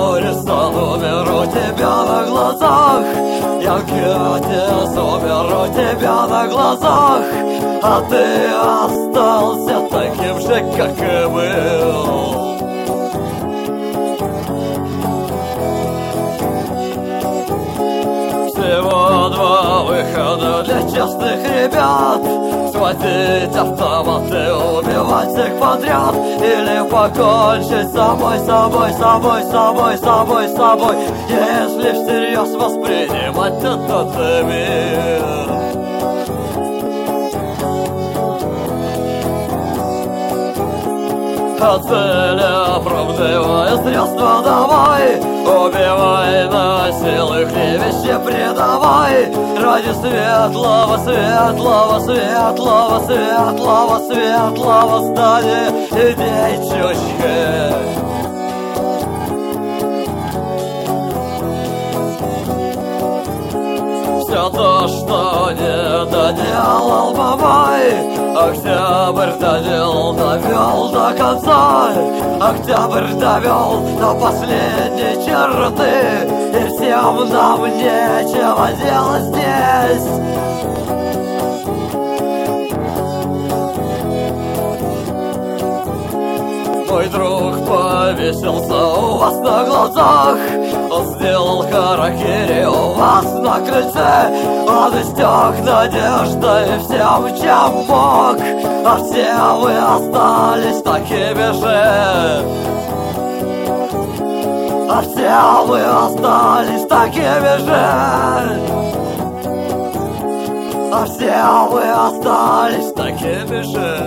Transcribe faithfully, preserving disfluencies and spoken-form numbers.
горе стану, умеру тебя на глазах. Я отец, умеру тебя на глазах, а ты остался таким же, как и был. Всего два выхода для честных ребят: схватить автомат и убивать всех подряд, или покончить с собой, собой, собой, собой, собой, собой, если всерьез воспринимать этот мир. А цели оправдывая средства давай, убивай, насилуй, вещи предавай. Ради светлого, светлого, светлого, светлого, светлого стали идей чушки. Все то, что не доделал Мамай, Октябрь доделал, довел до конца. Октябрь довел до последней черты, и всем нам нечего делать здесь. Мой друг повесился у вас на глазах, он сделал харакири у вас на крыльце. Он истек надеждой всем, чем мог, а все вы остались такими же. А все вы остались такими же. А все вы остались такими же.